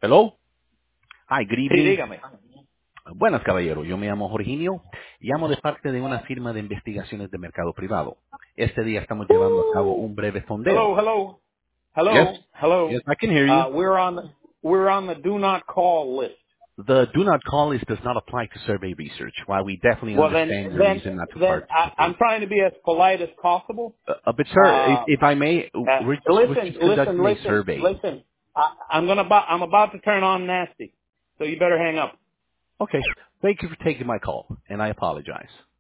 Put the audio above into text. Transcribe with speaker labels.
Speaker 1: Hello. Hi, good
Speaker 2: Sí,
Speaker 1: evening.
Speaker 2: dígame.
Speaker 1: Buenas, caballero. Yo me llamo Jorginho. Llamo de parte de una firma de investigaciones de mercado privado. Este día estamos llevando a cabo un breve
Speaker 2: Hello,
Speaker 1: sondeo.
Speaker 2: hello,
Speaker 1: Yes.
Speaker 2: hello, hello.
Speaker 1: Yes, I can hear you.
Speaker 2: We're on the do not call list.
Speaker 1: The do not call list does not apply to survey research. While we definitely
Speaker 2: Well, then,
Speaker 1: understand your
Speaker 2: then,
Speaker 1: reason not to
Speaker 2: then I'm
Speaker 1: participate.
Speaker 2: trying to be as polite as possible.
Speaker 1: But sir,
Speaker 2: Uh,
Speaker 1: if I may, we're
Speaker 2: listen,
Speaker 1: just
Speaker 2: listen,
Speaker 1: conducting a
Speaker 2: listen,
Speaker 1: survey.
Speaker 2: listen. I'm about to turn on nasty, so you better hang up.
Speaker 1: Okay. Thank you for taking my call, and I apologize.